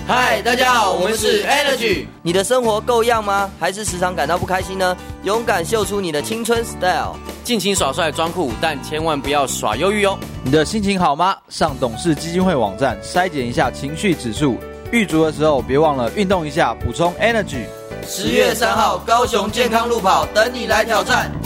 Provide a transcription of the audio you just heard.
嗨，大家好，我们是 Energy。 你的生活够样吗？还是时常感到不开心呢？勇敢秀出你的青春 style， 尽情耍帅装酷，但千万不要耍忧郁哦。 你的心情好吗？上董事基金会网站筛检一下情绪指数，郁足的时候别忘了运动一下，补充 Energy。 10月3号，高雄健康路跑等你来挑战。